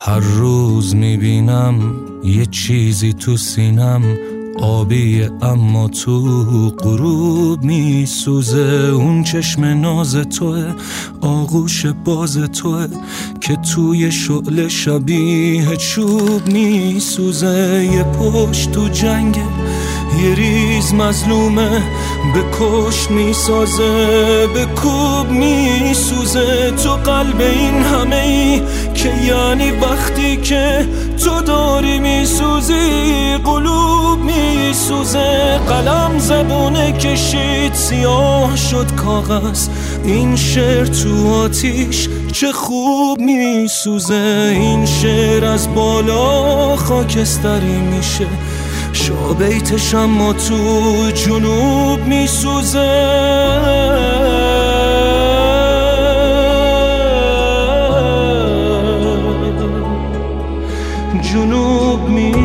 هر روز میبینم یه چیزی تو سینم آبیه اما تو غروب میسوزه. اون چشم ناز توه، آغوش باز توه که توی شعله شبیه چوب میسوزه. یه پشت تو جنگه، یه ریز مظلومه، به کشت میسازه، به کوب میسوزه. تو قلب این همه ای که یعنی وقتی که تو داری میسوزی قلوب میسوزه. قلم زبونه کشید سیاه شد کاغذ، این شعر تو آتیش چه خوب میسوزه. این شعر از بالا خاکستری میشه، شابیتش اما تو جنوب میسوزه. جنوب میسوزه.